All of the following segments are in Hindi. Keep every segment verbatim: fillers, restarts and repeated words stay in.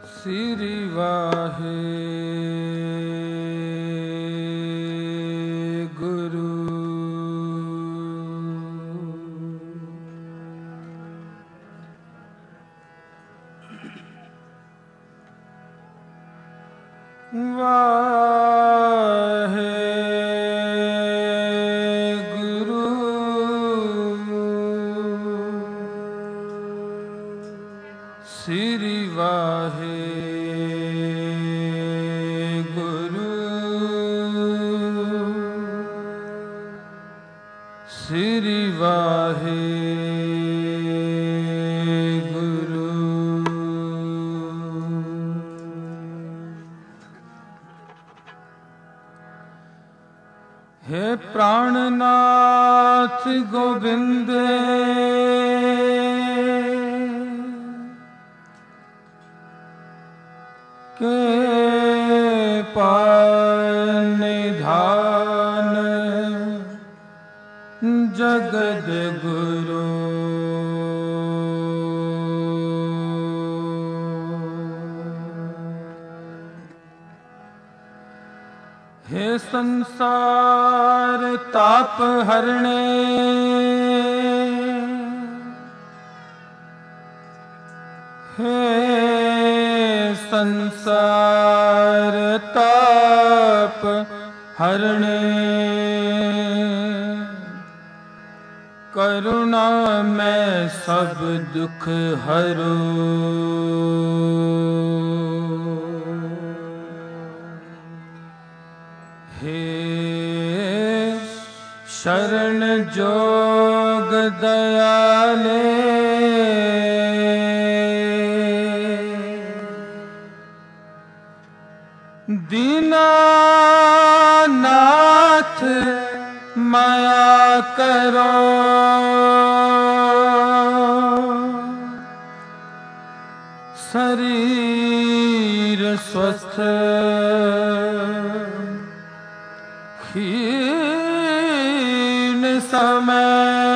श्री वाहे गुरु। वाहे गुरु श्री वाहे गुरु श्री वाहे गुरु। हे प्राणनाथ गोविंद के पार निधान जगद गुरु। हे संसार ताप हरणे हे संसार ताप हरणे करुणा में सब दुख हरो। हे शरण जोग दयाले दीनानाथ माया करो। शरीर स्वस्थ क्षीण समय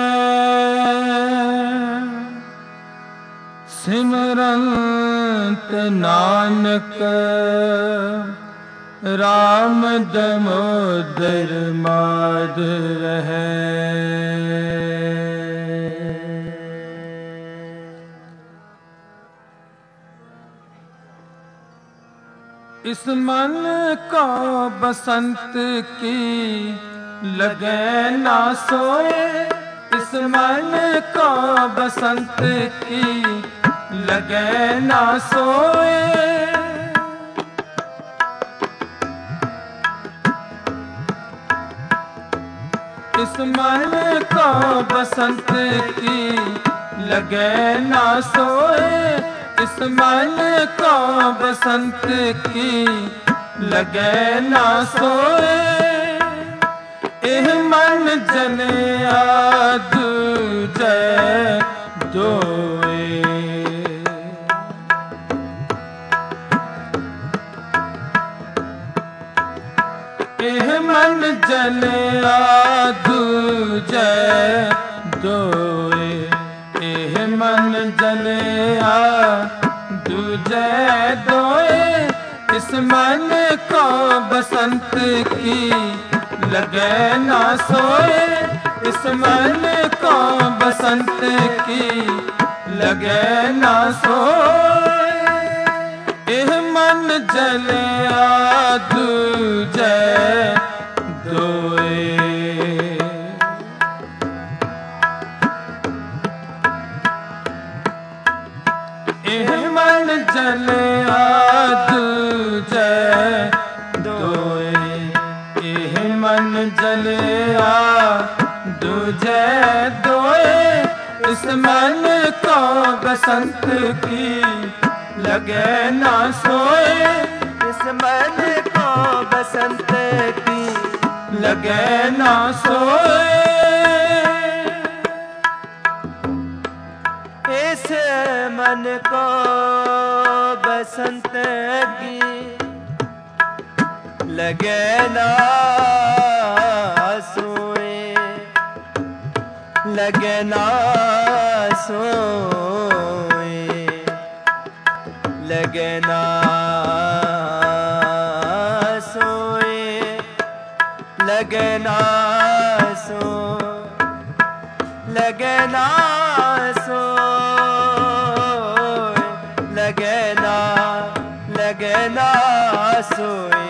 सिमरंत नानक राम दमोदर माधव है। इस मन को बसंत की लगे ना सोए। इस मन को बसंत की लगे ना सोए। इस मन को बसंत की लगे ना सोए। इस मन को बसंत की लगे ना सोए। एह मन जने दूजे दोए। एह मन जने दूजे दोए। एह मन जने दूजे दोए। इस मन को बसंत की लगे ना सोए। इस मन को बसंत की लगे ना सोए। एह मन जले दूजे दोए। एह मन जले दूजे दोए। एह मन जले दूजे दोए। इस मन को बसंत की लगे ना सोए। इस मन को बसंत की लगे ना सोए। इस मन को बसंत की लगे ना सोए। लगे ना सोए। लगे ना सोए, लगे ना सो, लगे ना सो, लगे ना, लगे ना सोए।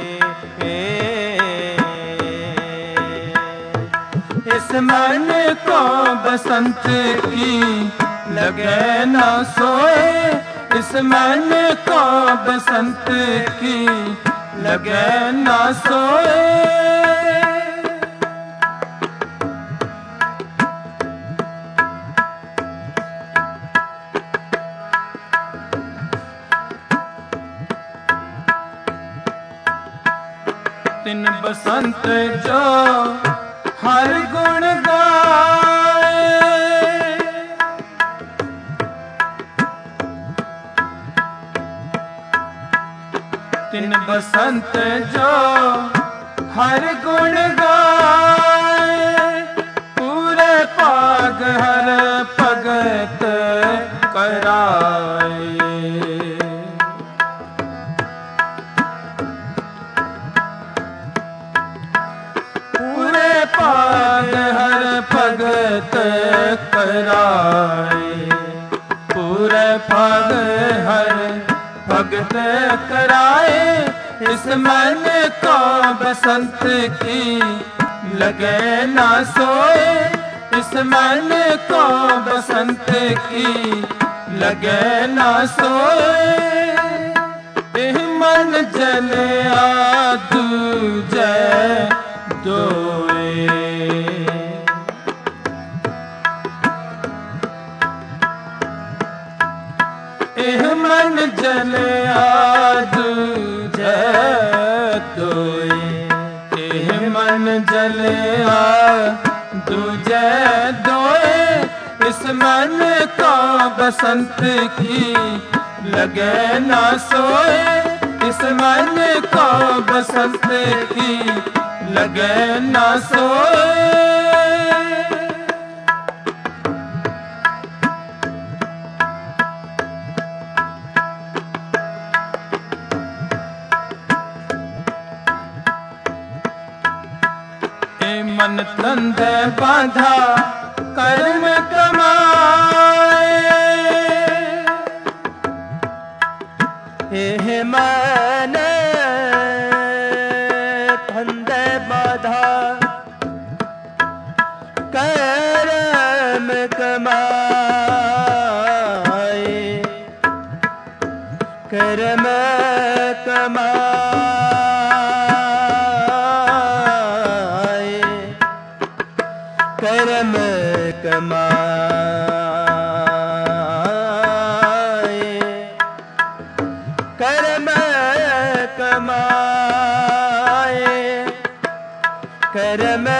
इस मन को बसंत की लगे ना सोए, इस मन को बसंत की लगे ना सोए। तिन बसंत जो हर गुण गाए, तिन बसंत जो हर गुण गाए, पूरे पाग हर भगत कराए। पाग हर भगत कराए, पूरे पाग हर भगत कराए। इस मन को बसंत की लगे ना सोए, इस मन को बसंत की लगे ना सोए। एह मन जलिया दूजे दोए, एह मन जलिया दूजे दोए, एह मन जलिया दूजे दोए। इस मन को बसंत की लगे ना सोए, इस मन को बसंत की लगे ना सोए। ए मन तंदे बांधा कर्म कमाए, हे मन तंदे बांधा कर्म कमाए, कर्म कमाए, कर्म कमाए, कर्म कमाए, कर्म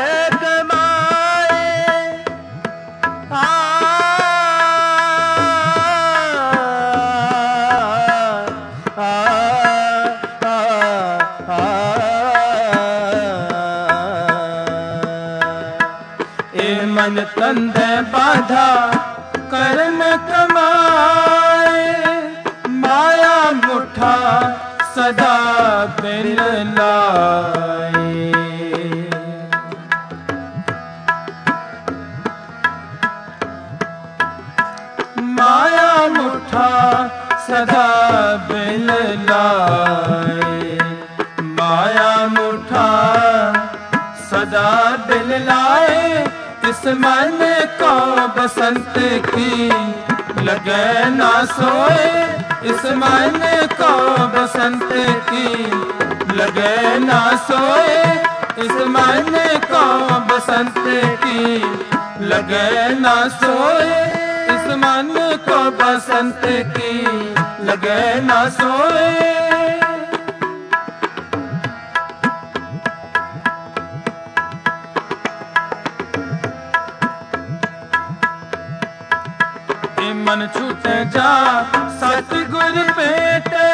कमाए। आ, आ, आ, आ, ए मन तंदे बाधा कर्म कमाए, माया मुठा सदा बिन लाए। माया मुठा सदा बिन लाए, माया मुठा सदा बिन लाए। इस मन को बसंत की लगे ना सोए, इस मन को बसंत की लगे ना सोए, इस मन को बसंत की लगे ना सोए, इस मन को बसंत की लगे ना सोए। मन छूटे जा सतगुर पेटे,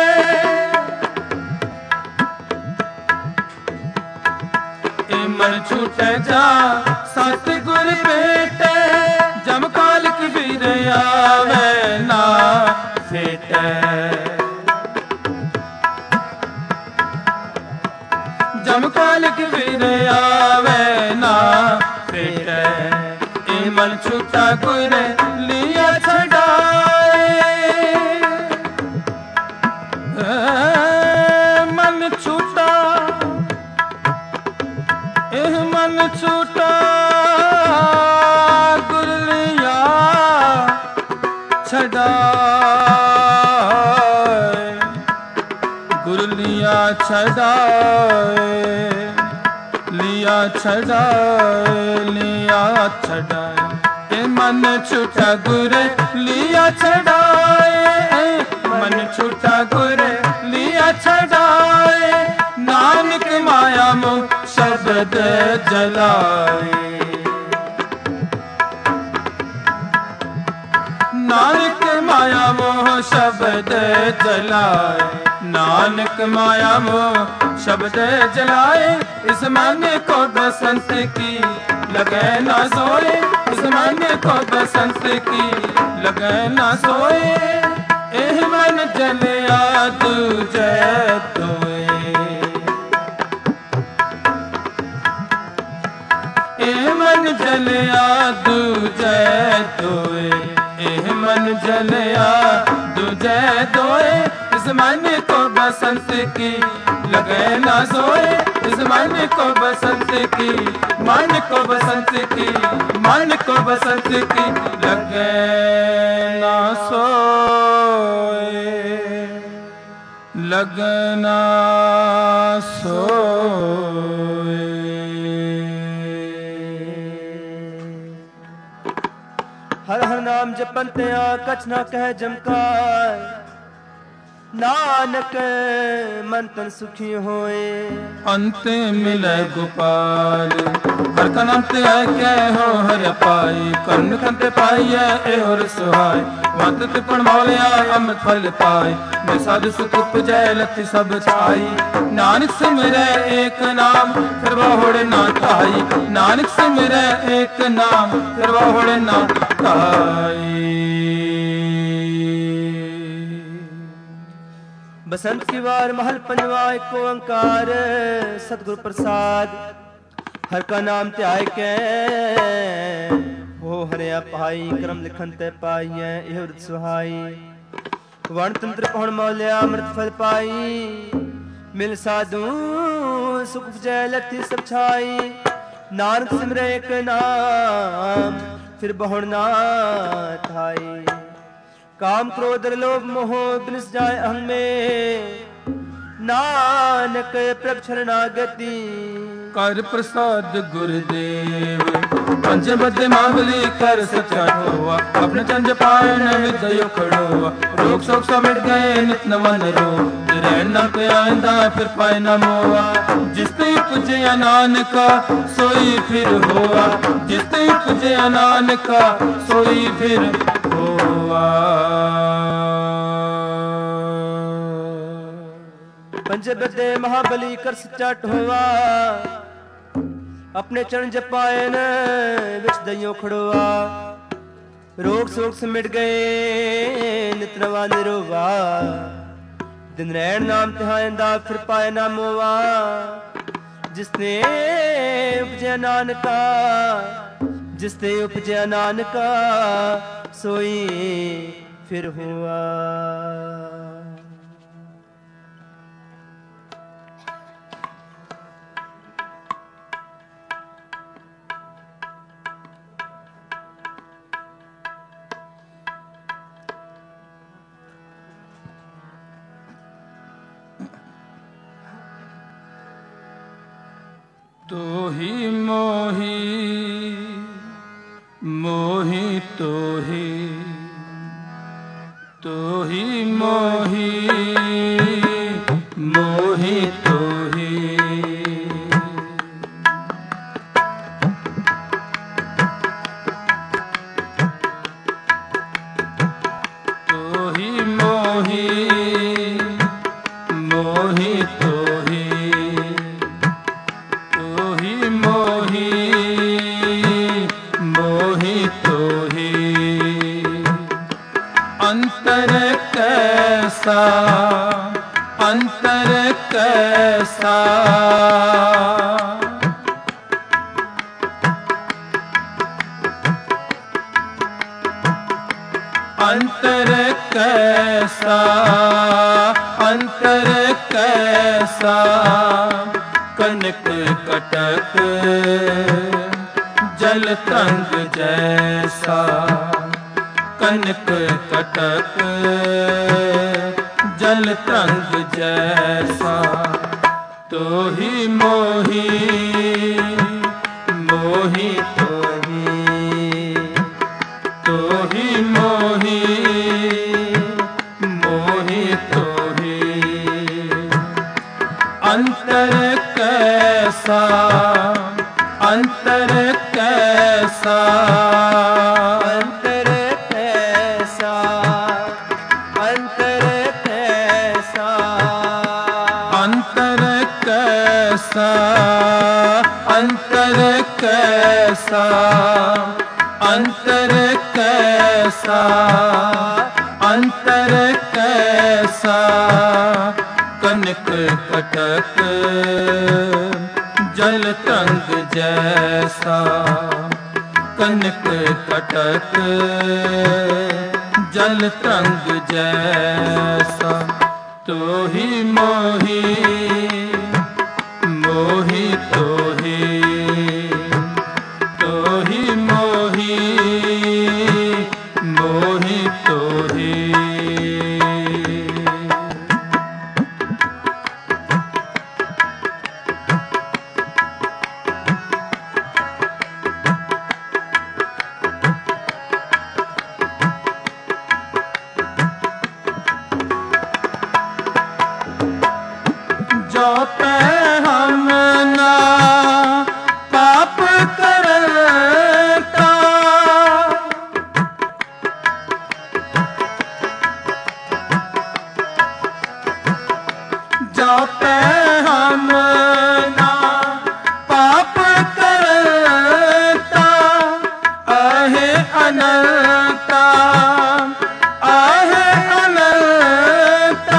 ए मन छूटे जा सतगुर पेटे। जम काल कबीर आवे ना फेटै। जम कालिक फिर आवे ना फेटै, ए मन छूटा गुर लिया छड़ाए। मन छूटा एह मन छूटा गुर लिया छड़ाए, गुर लिया छड़ाए, लिया छड़ाए, लिया छड़ाए। ए मन छूटा गुर लिया छड़ाए, मन छूटा गुर लिया छड़ाए। नानक माया मोह शब्द जलाए, नानक माया मोह शब्द जलाए, नानक माया मोह शब्द जलाए। इस मन को बसंत की लगे ना सोए, इस मन को बसंत की लगे ना सोए। एह मन जलिया दूजे तोए, एह मन जलिया दूजे तोए, एह मन जलिया दूजे तोए। इस मन को बसंत की लगे ना सोए, इस मन को बसंत की, मन को बसंत की, मन को बसंत की लगे ना सोए, लगे ना सोए। हर हर नाम जपंते आ कछ ना कह जमकार, नानक मन तन सुखी होए। अंत मिले गोपाल हर का नाम ते है कै हो हर पाई, कर्ण कंते पाइए ए और सुहाय। मत तिपण मौलिया अमृत फल पाए, मैं साधु सुख उपजै लथि सब छाई। नानक सिमरै एक नाम फिर बहुड़ ना ताई, नानक सिमरै एक नाम फिर बहुड़ ना ताई। बसंत की वार महल पंजवा एको ओंकार, सतगुरु प्रसाद हर का नाम त्याय के हो हरिया पाई। क्रम लिखन ते पाइए एह वृत सुहाई, वण तंत्र पहुण मौलिया अमृत फल पाई। मिल साधु सुख जय लथि सब छाई, नानक सिमरे एक नाम फिर बहुड़ ना थाई। काम क्रोध लोभ मोह बिनस जाए अहं में, नानक प्रभ शरणागति कर प्रसाद गुरुदेव। पंच बद्ध मांगली कर सचा ठोआ, अपने चंज पायन विदयो खड़ोआ। रोग शोक सब मिट गए नित नवन रो, रहन न पे आंदा फिर पाए न मोआ। जिस ते पूजया नानका सोई फिर होआ, जिस ते पूजया नानका सोई फिर होआ। पंच बद्दे महाबली कर सच्चा ठोआ, अपने चरण जपायन विच दइयो खड़ोआ। रोग शोक से मिट गए नित नवा निरोवा, दिन रैन नाम तिहायंदा फिर पाए ना मोआ। जिसने उपजया नानका, जिसने उपजया नानका सोई फिर हुआ। तो ही मोही मोही तो ही तो ही मोही मोही तो ही तो ही मोही मोही तो ही अंतर कैसा अंतर कैसा अंतर कैसा अंतर कैसा कनक कटक जल तरंग जैसा कनक कटक जल तरंग जैसा तो ही मोही मोही तो ही तो ही मोही मोही तो ही अंतर कैसा अंतर कैसा अंतर कैसा अंतर कैसा अंतर कैसा अंतर कैसा अंतर कैसा अंतर कैसा कनक कटक जल तरंग जैसा कनक कटक जल तरंग जैसा तो ही मोही मोही तो ही तो ही मोही मोही तो ही जो पे हम ना पाप करता जो पे हम ना पाप करता आहे अनंता आहे अनंता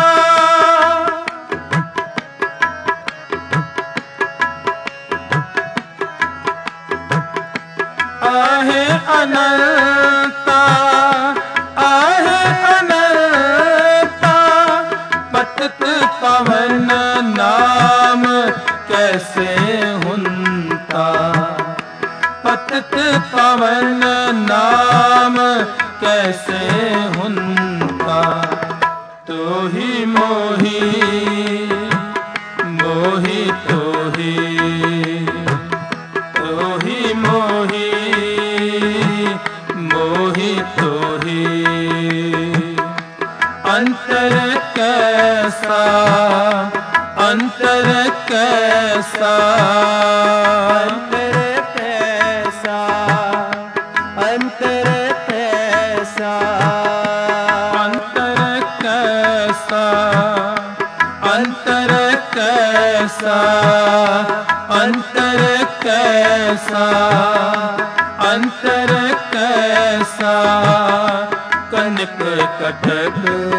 आहे अनंता आहे अनंता पतित पवन नाम कैसे हुंता पतित पवन नाम कैसे हुंता तो ही मोही मोही तो ही तो ही मोही मोही तो ही अंतर कैसा अंतर कैसा अंतर कैसा अंतर कैसा अंतर कैसा अंतर कैसा अंतर कैसा अंतर कैसा कनक कटक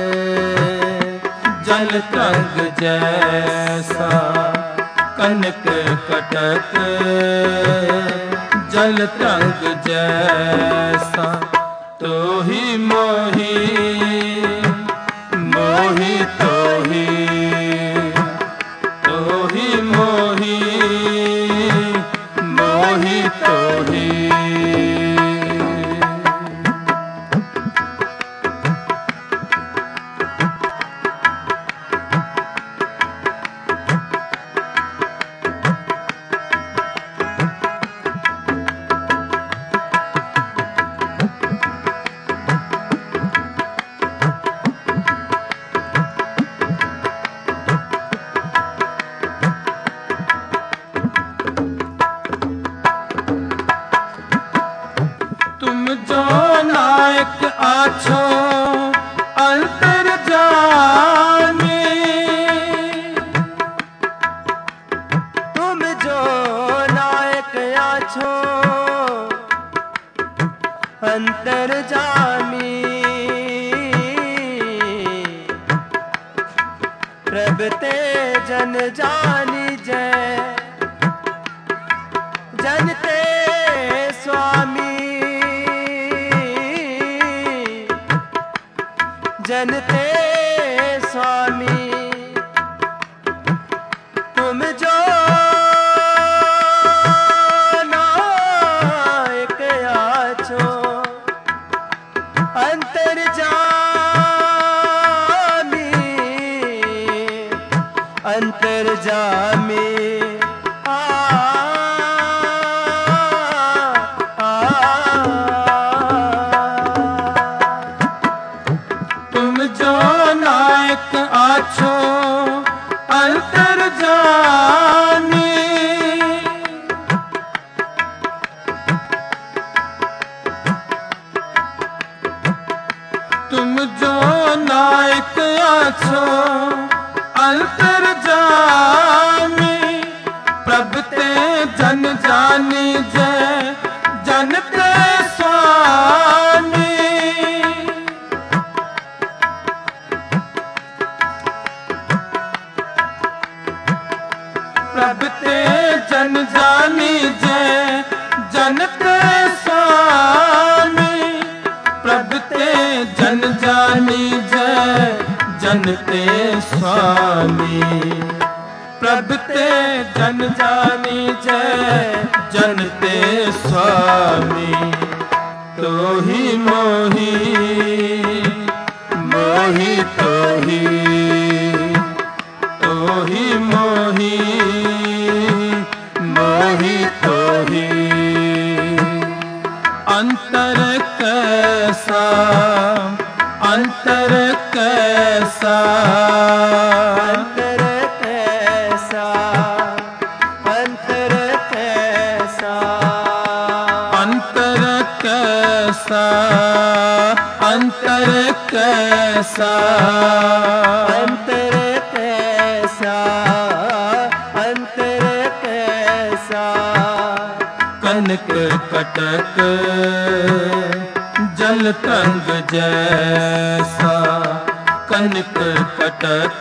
जल तरंग जैसा कनक कटक जल तरंग जैसा तो ही मोही मोही तो ही तो ही मोही मोही तो ही प्रभ ते जन जानी जय, जन ते स्वामी, जन ते स्वामी। तुम जो नायक आछो अंतर जामी, अंतर जामी। आ, आ, तुम जो नायक आछो अंतर जानी, तुम जो नायक आछो अंतर जामी। प्रभ ते जन जानी जय, जन ते स्वामी। प्रभ ते जन जानी जय, जन ते स्वामी। प्रभ ते जन जानी जय, जन ते स्वामी। प्रभ ते जन जानी जय, जन ते स्वामी। तो ही मोही, मोही तो ही, तो ही मोही, मोही तो ही। अंतर कैसा, अंतर कैसा, अंतर कैसा, अंतर कैसा, अंतर कैसा, अंतर कैसा, अंतर कैसा, अंतर कैसा। कनक कटक जल तरंग जैसा, कनक कटक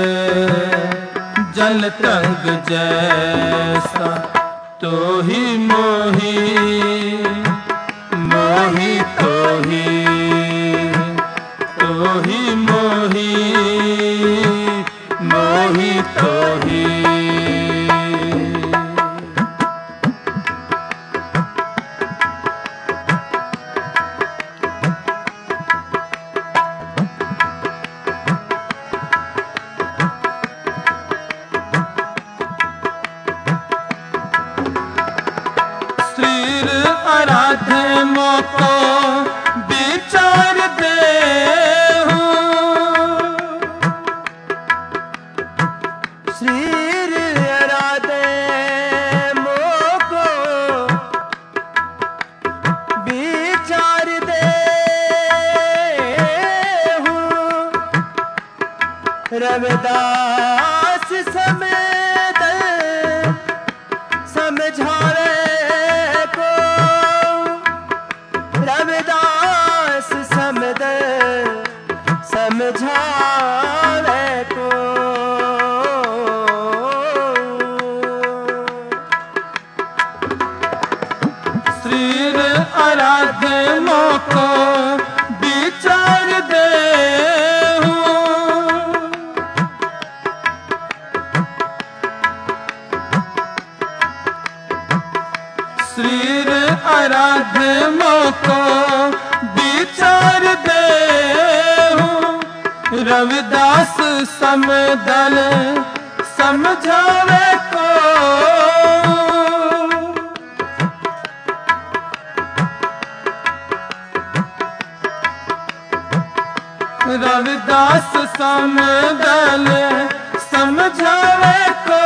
जल तरंग जैसा। तो ही मोही, मोही तो ही, तो ही मोही, मोही तो ही। श्रीर आराधे मोको विचार देहु, श्रीर आराधे मोको विचार देहु। रविदास समेत समझावे को, रविदास समद समझावे को। श्रीर आराधे मोको विचार देहु। श्रीर आराधे मोको विचार देहु। रविदास समदल समझावे को, रविदास समदल समझावे को।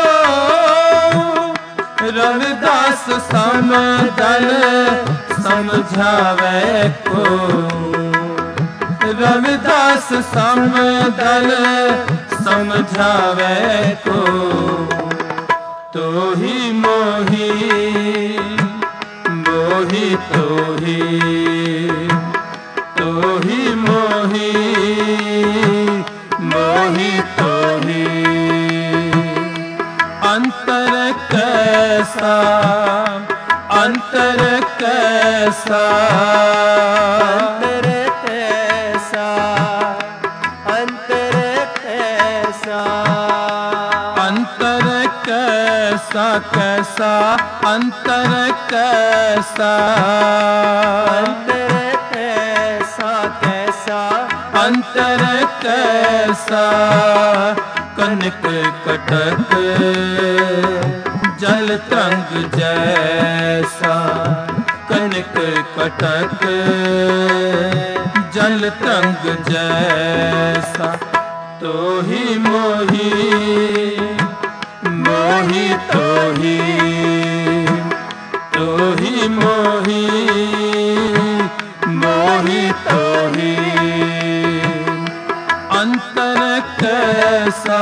रविदास समदल समझावे को। रविदास समदल समझावे को। तो ही मोही, मोही तो ही, तो ही मोही, मोही तो ही। कैसा अंतर कैसा अंतर कैसा अंतर कैसा अंतर कैसा कैसा अंतर कैसा अंतर कैसा कैसा अंतर कैसा कनक कटक जल तरंग जैसा कनक कटक जल तरंग जैसा तो ही मोही मोही तो ही तो ही मोही मोही तो ही अंतर कैसा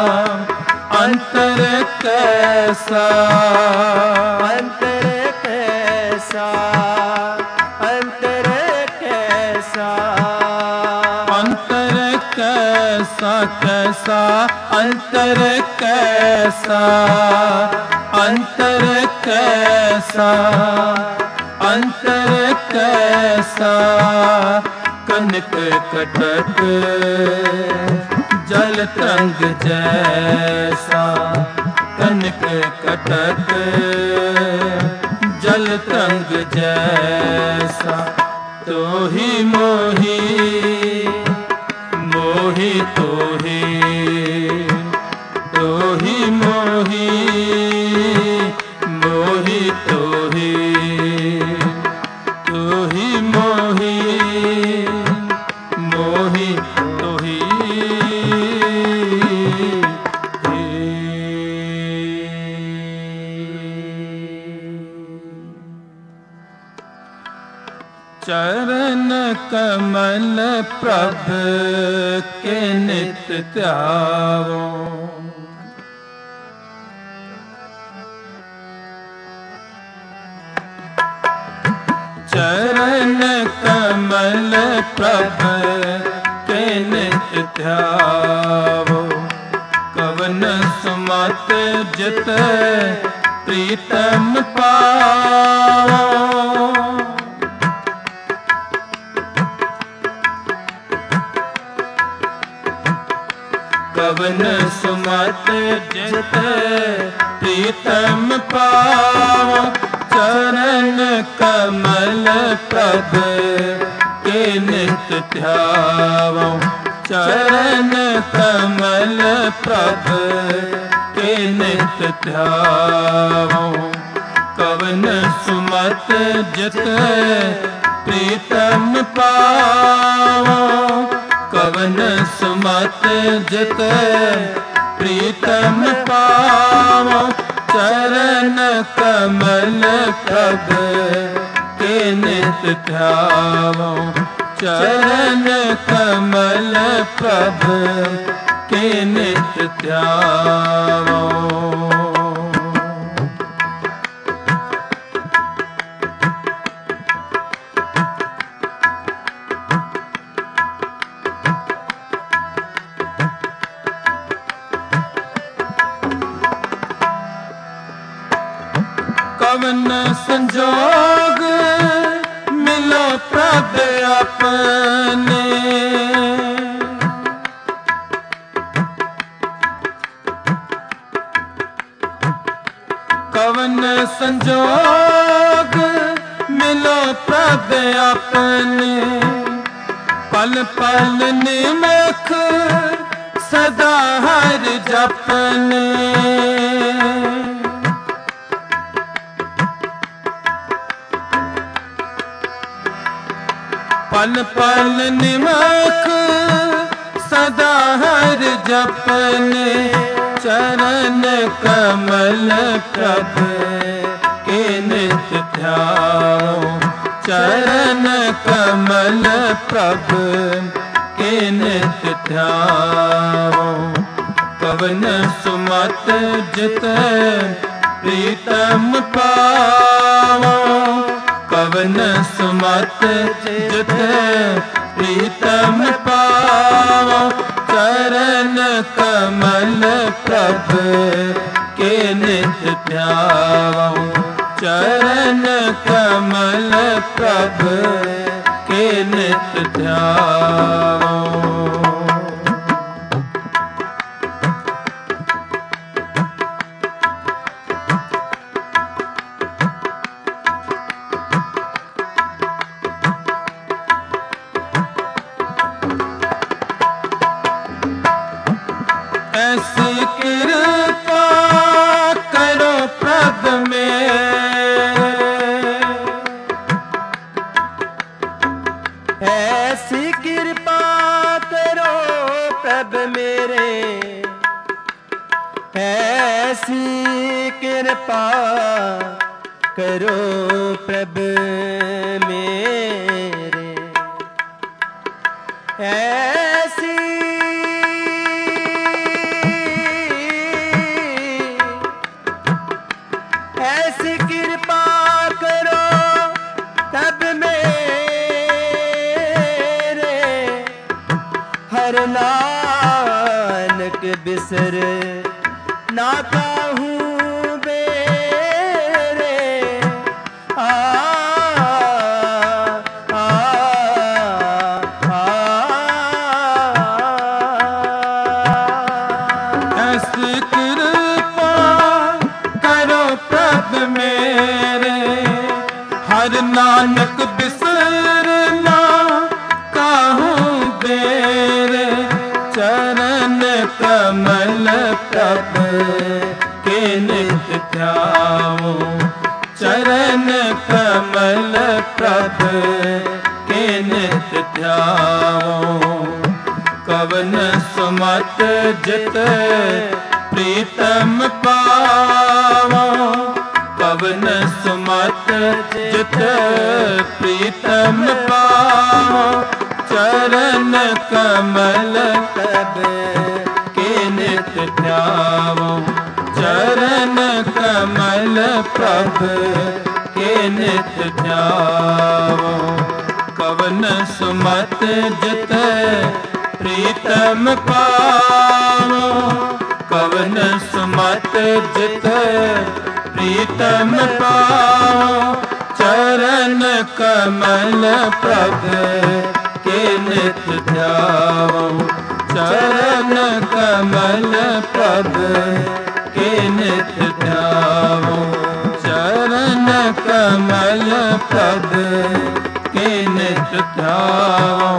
अंतर कैसा अंतर कैसा अंतर कैसा अंतर कैसा कैसा अंतर कैसा अंतर कैसा अंतर कैसा कनक कटक जल तरंग जैसा कनक कटक जल तरंग जैसा तो ही मोही मोही तो ही तो ही मोही मोही तो ही तो ही मोही मोही तो ही चरण कमल प्रभ के नित त्यावो चरण कमल प्रभ के नित ध्यावो कवन सुमत जित प्रीतम पावो कवन सुमत जित प्रीतम पावो चरण कमल प्रभ के नित ध्यावो चरण कमल प्रभ के नित ध्यावो कवन सुमत जित प्रीतम पावो कवन सुमत जित प्रीतम पावो चरण कमल प्रभ के नित ध्यावो चरण कमल प्रभ के नित ध्यावो कवन संजोग मिलो प्रभ अपने कवन संजोग मिलो प्रभ अपने पल पल निमख सदा हर जपने पल पल निमख सदा हर जपने चरण कमल प्रभ के नित ध्यावो चरण कमल प्रभ के नित ध्यावो कवन सुमत जित प्रीतम पावो कवन सुमत जित प्रीतम पावो चरण कमल प्रभ के नित ध्यावो चरण कमल प्रभ के नित ध्याओ। ऐसी कृपा करो प्रभ मेरे, ऐसी कृपा करो प्रभ मेरे, ऐसी कृपा करो प्रभ मेरे, ऐसी ऐसी कृपा करो तब मेरे, हर नानक बिसर ना काहूँ बेरे। आ, आ, आ, ऐसी कृपा करो प्रभ मेरे, हर नानक बिसरना काहूँ बेरे। चरण कमल प्रभ के नित ध्याओ, चरण कमल प्रभ के नित ध्याओ। कवन सुमत जित प्रीतम पावो, कवन सुमत जित प्रीतम पावो। चरण कमल प्रभ के नित ध्याओ, चरण कमल प्रभ के नित ध्याओ। कवन सुमत जित प्रीतम पावो, कवन सुमत जित प्रीतम पावो। चरण कमल प्रभ के नित ध्याओ, चरण कमल प्रभ के नित ध्याओ, चरण कमल प्रभ के नित ध्याओ।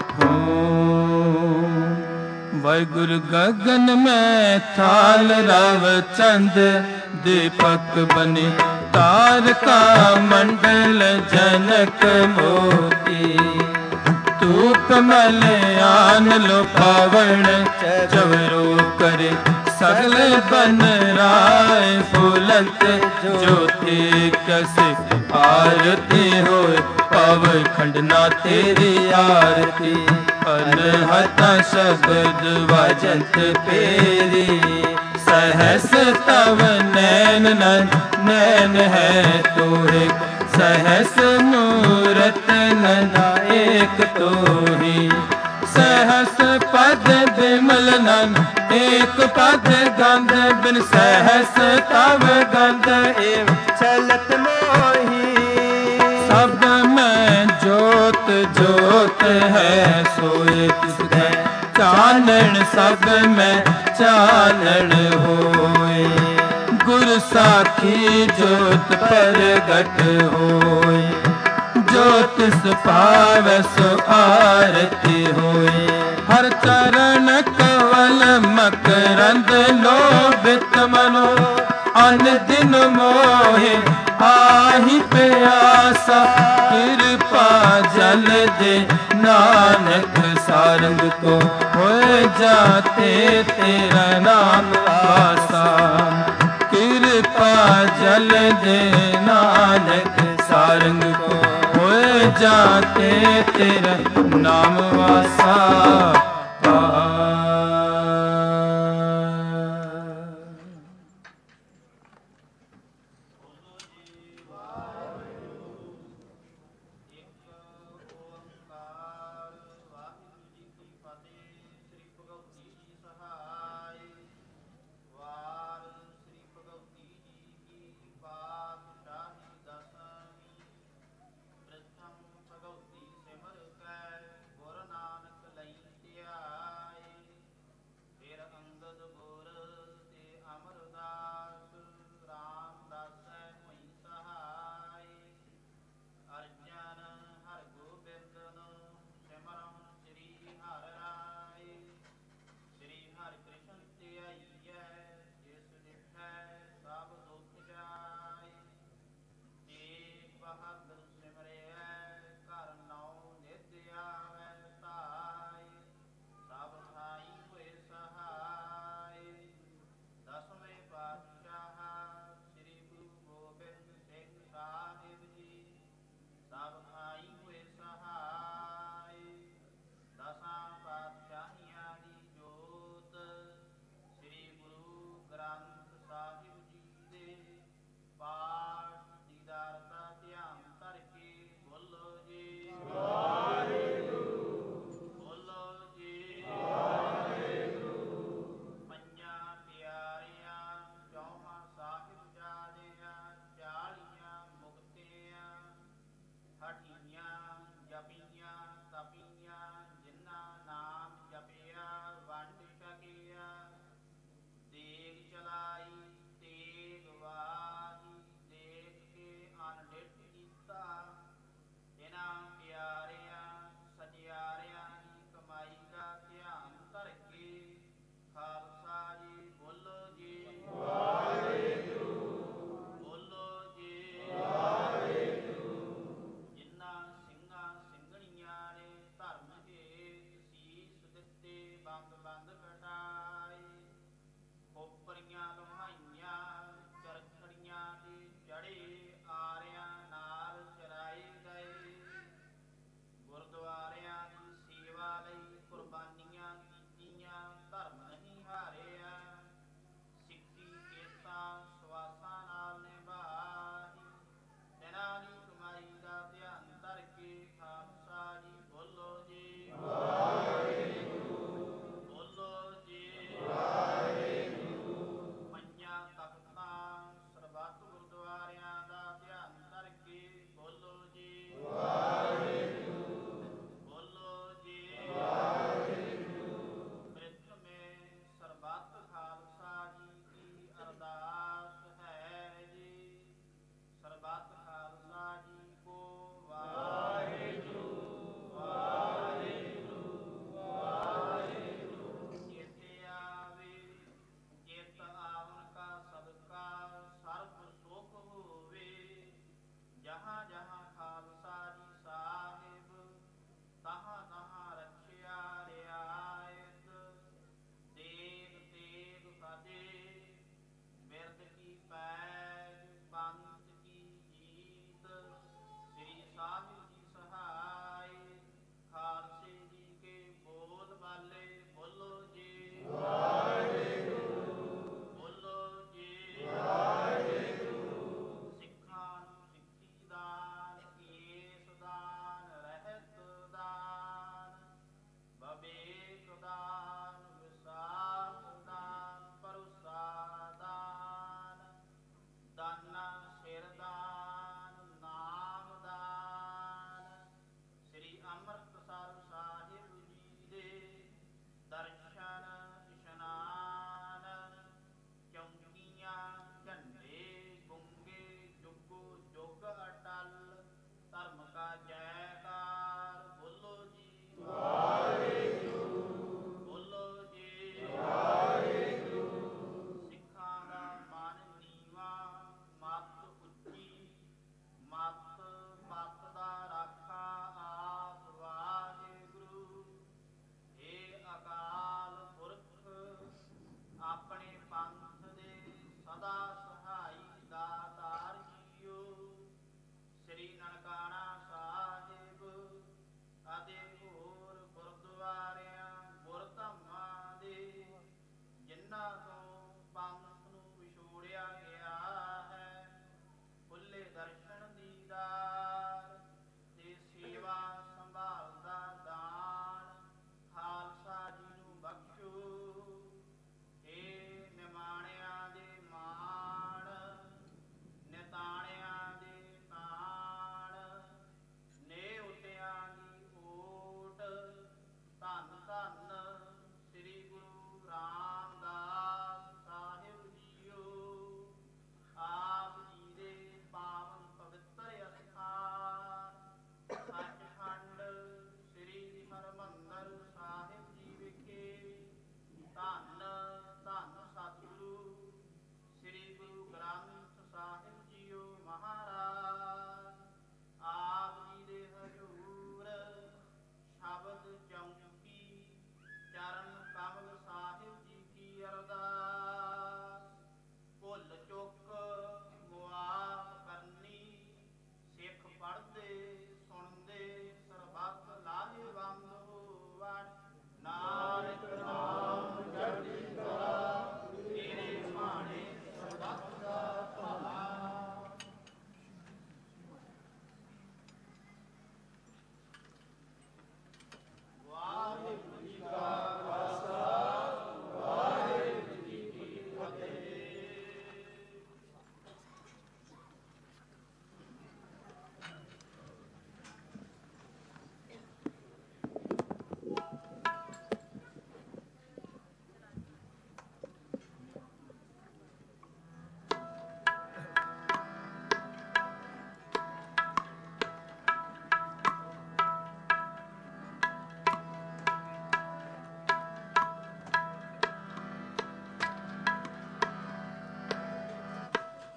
वाहिगुरु गगन में थाल रव चंद दीपक बने, तारका मंडल जनक मोती। धूप मल आन लो पावण चवरो करे, सगल बन राय फूलंत ज्योति कसे। आरती होए पव खंडना तेरी आरती, अनहता शब्द वाजंत पेरी। सहस तव नैन नैन है तो एक, सहस मूरत नैना एक तो ही। सहस पद बिमल नन एक पद गंध बिन, सहस तव गंध एव चलत मोही। शब्द में जोत जोत है सोए तिसके, चानन सब में चानन होए। गुरु साखी जोत प्रगट होए, जोत सुपावै सो आरती होए। हर चरण कवल मकरंद लोभित मनो, अन दिन मोहे आहि प्यासा। कृपा जल दे नानक सारंग को, होए जाते तेरा नाम आसा। कृपा जल दे नानक सारंग को, होए जाते तेरा नाम वासा।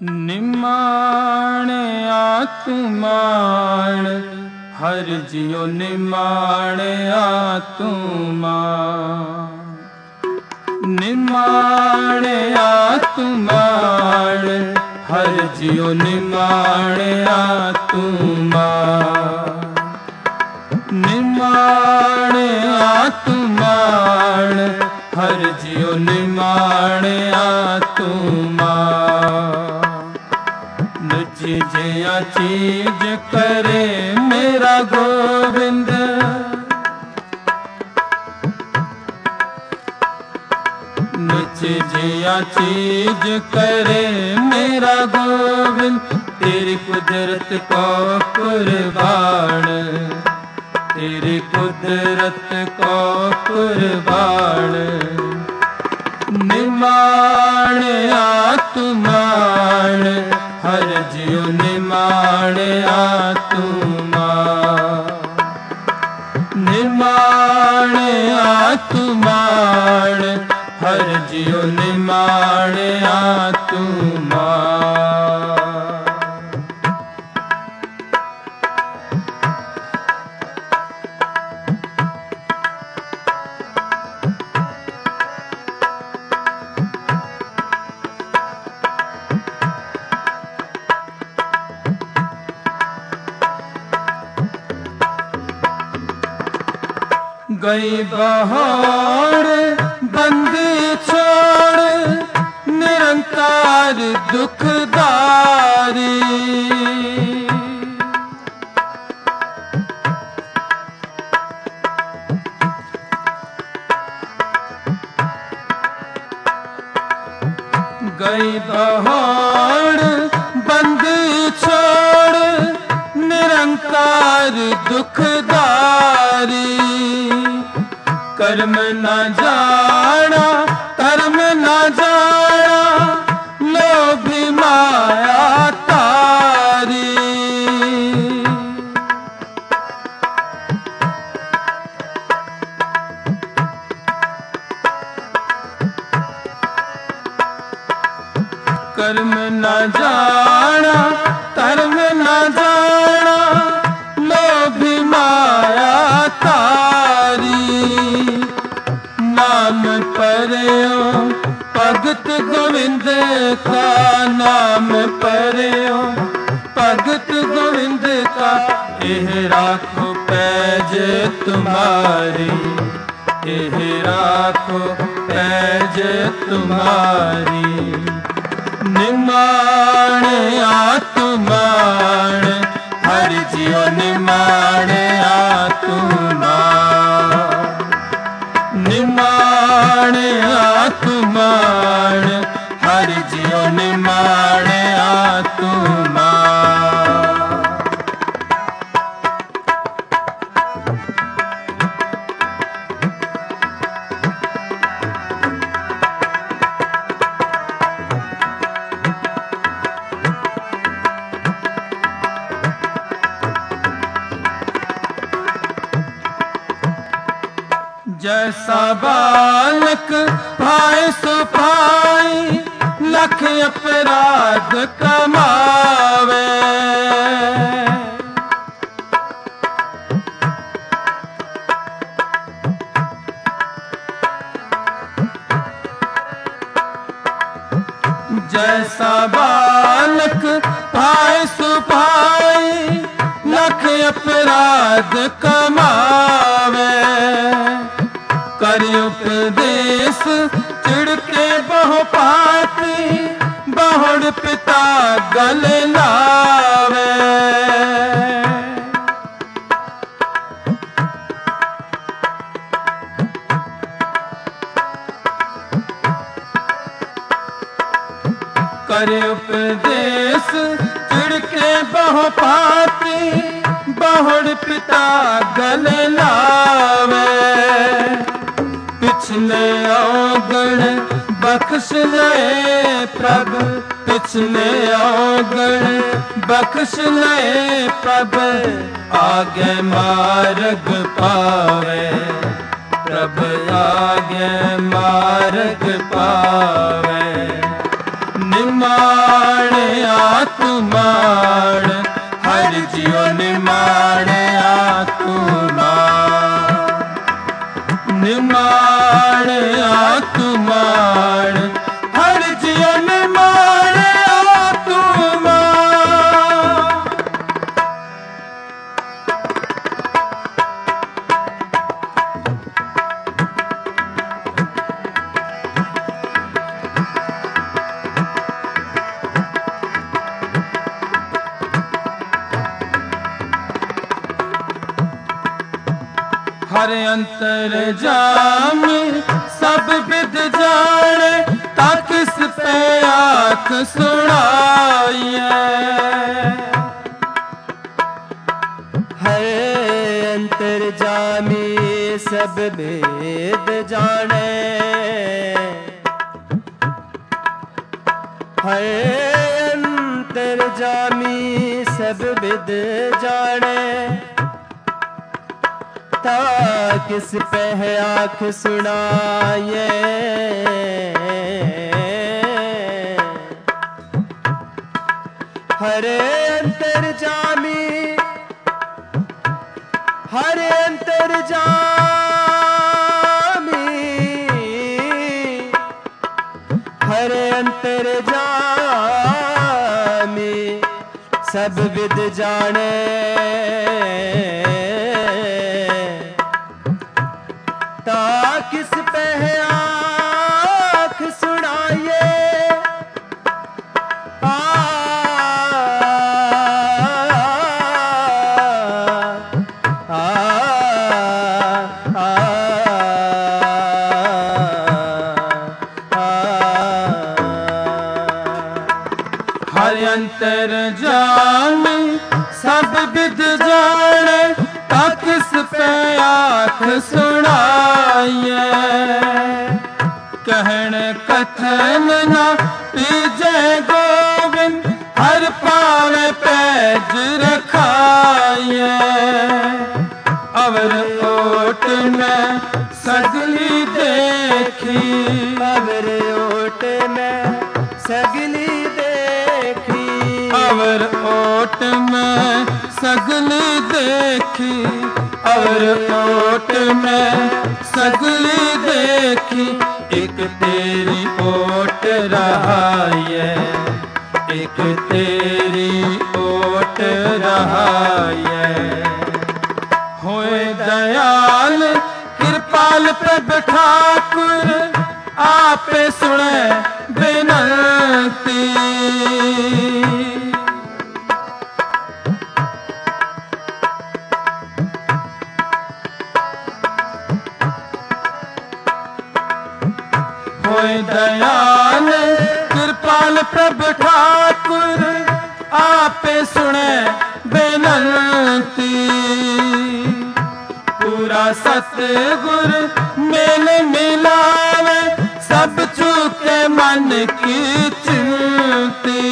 निमाणया तुमाण हर जियो निमाणया तुमाण निमाणया तुमाण हर जियो निमाणया तुमाण निमाणया तुमाण हर जियो निमाणया तुमाण नची जया चीज करे मेरा गोविंद नची जया चीज करे मेरा गोविंद तेरी कुदरत को कुर्बान तेरी कुदरत को कुर्बान निमाणया तुमाण हर जियो निमाणया तुमाण निमाणया तुमाण हर जियो निमाणया तुमाण गई बहार बंदी छोड़ निरंकार दुखदारी गई बहार बंदी छोड़ निरंकार दुखदारी कर्म न जाना कर्म न जाना लोभी माया तारी कर्म न जाना कर्म न जाना लोभी माया तारी नाम परयो भगत गोविंद का नाम परयो भगत गोविंद का एह राखो पैज तुम्हारी एह राखो पैज तुम्हारी निमाणया तुमाण हर जियो निमाणया तुमाण निमाणया तुमाण हर जियो निमाणया तुमाण जैसा बालक भाई सो भाई लख अपराध कमावे जैसा बालक भाई सो भाई लख अपराध कमावे कर उपदेश चिड़के बहु पाती बहुड़ पिता गल लावे कर उपदेश चिड़के बहु पाती बहुड़ पिता गल लावे पिछले औगण बख्श ले प्रभु पिछले औगण बख्श ले प्रभु आगे मार्ग पावे प्रभु आगे मार्ग पावे निम निमाणिया तू माण हर जियो निमाणिया तू माण निमाणिया तू माण हर जियो निमाणिया तू माण। हर अंतर जामी सब विद जाने ताकिस पे आँख सुनाइए। हर अंतर जामी सब वेद जाने हर अंतर जामी सब विद जाने ता किस पे है आँख सुनाए। हरे अंतर जामी हरे अंतर जामी हरे अंतर जामी सब विद जाने ता किस पे है आँख सुनाइए। आ, आ, आ, आ, हर अंतर जामी सब विद जाने ताकिस पे आँख सुनाइए। कहन कथन ना पीजे गोविंद हर पावे पैज रखाइए। अवर ओट में सगली देखी अवर ओट में सगली देखी अवर ओट में सगली देखी अवर ओट में सगली देखी। एक तेरी ओट रहाए एक तेरी ओट रहाए। होए दयाल कृपाल पे ठाकुर आपे सुने बिनती। होए दयाल कृपाल प्रभु ठाकुर आपे सुने बेनती। पूरा सतगुर मेल मिलावे सब चूके मन की चिंती।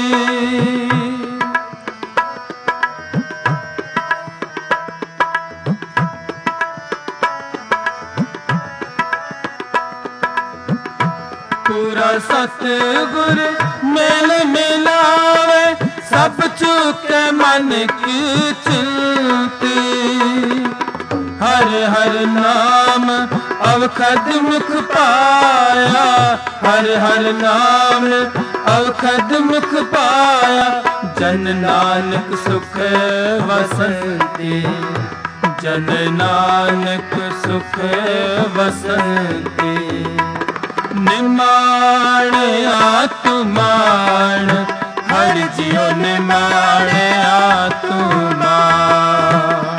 पूरा सतगुर मेल मिलावे सब चूके मन की चिंती। हर हर नाम अवखद मुख पाया हर हर नाम अवखद मुख पाया। जन नानक सुख वसंती जन नानक सुख वसंती। निमाणिया तू माण हर जियो निमाणिया तू माण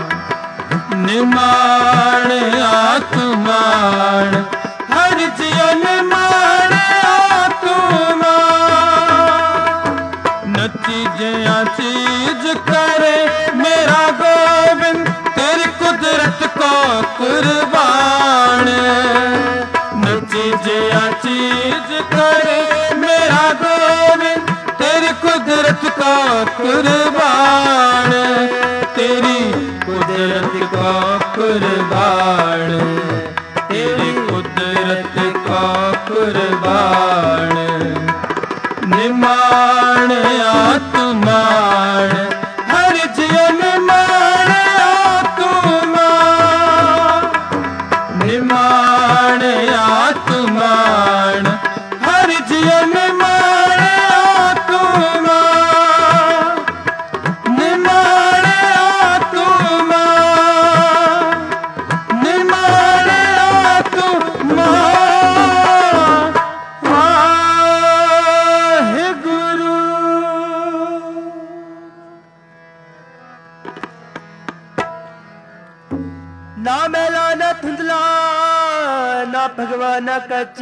निमाणिया तू माण हर जियो निमाणिया तू माण। नची जया चीज करे मेरा गोविंद तेरी कुदरत को कुर्बान। जया चीज करे मेरा गोविंद तेरी कुदरत का कुर्बान। तेरी कुदरत का कुर्बान तेरी कुदरत का कुर्बान। ਨਿਮਾਣਿਆ ਤੂੰ ਮਾਣ ਹਰ ਜਿਉ ਨਿਮਾਣਿਆ ਤੂੰ ਮਾਣ ਨਿਮਾਣਿਆ ਤੂੰ ਮਾਣ ਹਰ ਜਿਉ ਨਿਮਾਣਿਆ ਤੂੰ ਮਾਣ ਨਿਮਾਣਿਆ ਤੂੰ ਮਾਣ ਨਿਮਾਣਿਆ ਤੂੰ ਮਾਣ ना मैला न धुंधला ना भगवान कच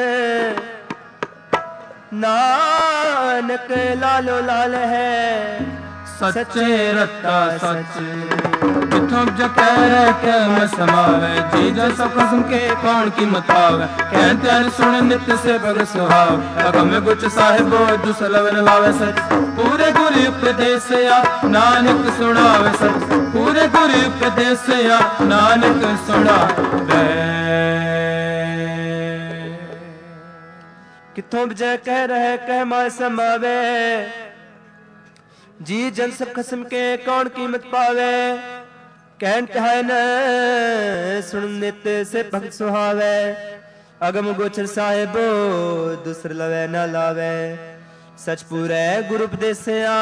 नानक लालो लाल है सच्चे रत्ता सच किथों जो कह रहे के मैं समावे जी जो सब कसम के कौन की मतावे कहते हैं सुन नित्य से भग सुहाव अगम गुच साहिबो दुसलवन लावे सच पूरे गुरु उपदेश या नानक सुनावे सच पूरे गुरु उपदेश या नानक सुनावे किथों विजय कह रहे कह मां समावे जी जन सब खसम के कौन कीमत पावे कहत है न सुन नित से भक्त सुहावे अगम गोचर साहिबो दूसर लवे न लावे सच पूरे गुरु उपदेसिया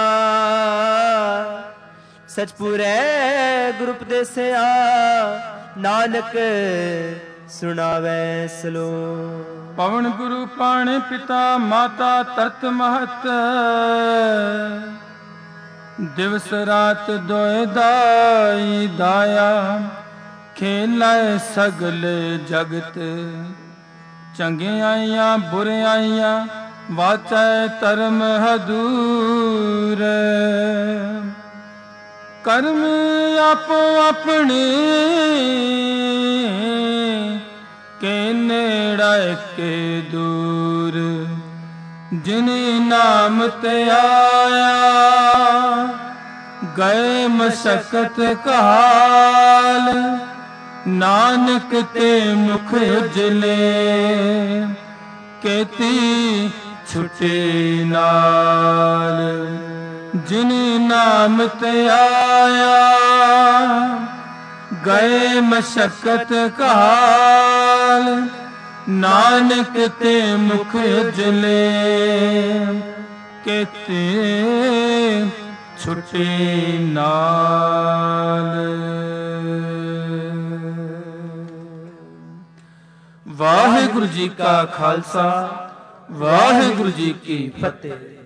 सच पूरे गुरु उपदेसिया नानक सुनावे सलो पवन गुरु पाण पिता माता तरत महत दिवस रात दोए दाई दाया खेलाए सगले जगत चंगियाइयां बुरियाइयां वाचै धर्म हदूर कर्म आपो अपने के नेड़ा के दूर जिन नाम ते आया गए मशक्कत काल नानक ते मुख उजले केती छुटे नाल जिन नाम ते आया गए मशक्कत काल नानक ते मुख उजले केते छुटे नाल। वाहिगुरु जी का खालसा वाहिगुरु जी की फतेह।